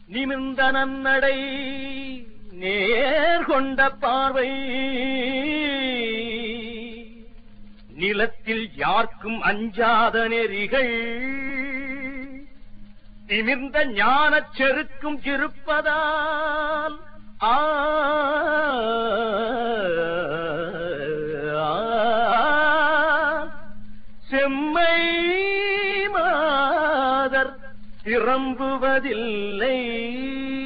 நிமிர்ந்த நன்னடை நேர்கொண்ட பார்வை நிலத்தில் யார்க்கும் அஞ்சாத நெறிகள் நிமிர்ந்த ஞானச் செருக்கும் இருப்பதால் செம்மை மாதர் திரும்புவதில்லை.